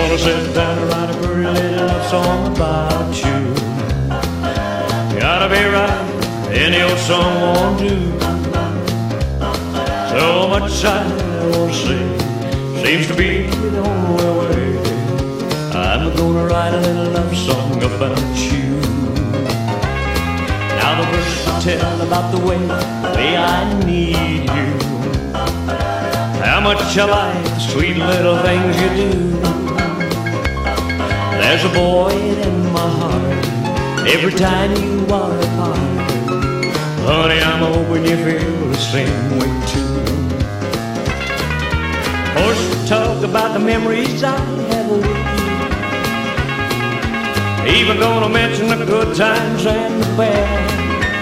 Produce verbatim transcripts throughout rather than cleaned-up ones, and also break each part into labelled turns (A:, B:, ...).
A: gonna sit down and write a pretty little love song about you. Gotta be right, any old song won't do. So much I won't say, seems to be the only way. I'm gonna write a little love song about you. Now the verse will tell about the way, the way I need you. How much I like the sweet little things you do. There's a void in my heart every time you are apart. Honey, I'm hoping you feel the same way too. Of course, we talk about the memories I have with you. Even gonna mention the good times and the bad.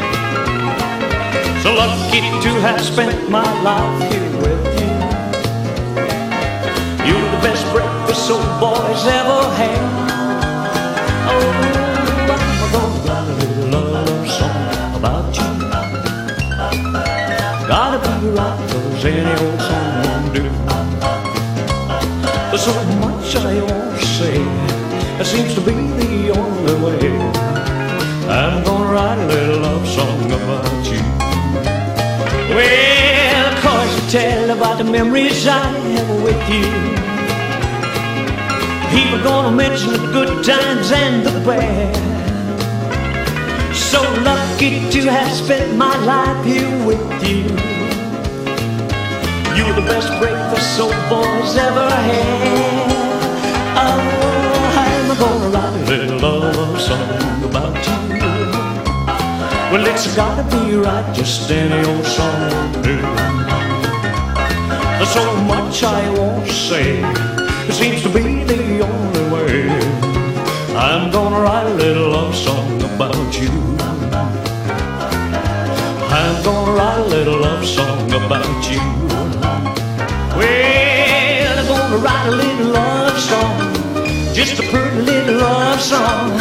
A: So lucky to have spent my life here with you. You're the best breakfast old boys ever had. Oh, I'm gonna write a little love song about you. Gotta be right, 'cause any old song won't do. There's so much I won't say, it seems to be the only way. I'm gonna write a little love song about you. Well, of course I tell about the memories I have with you. People gonna mention the good times and the bad. So lucky to have spent my life here with you. You're the best breakfast old boys ever had. Oh, I'm gonna write a little love song about you. Well, it's gotta be right, just any old song will do. There's so much I won't say, it seems to be the only way. I'm gonna write a little love song about you. I'm gonna write a little love song about you. Well, I'm gonna write a little love song, just a pretty little love song.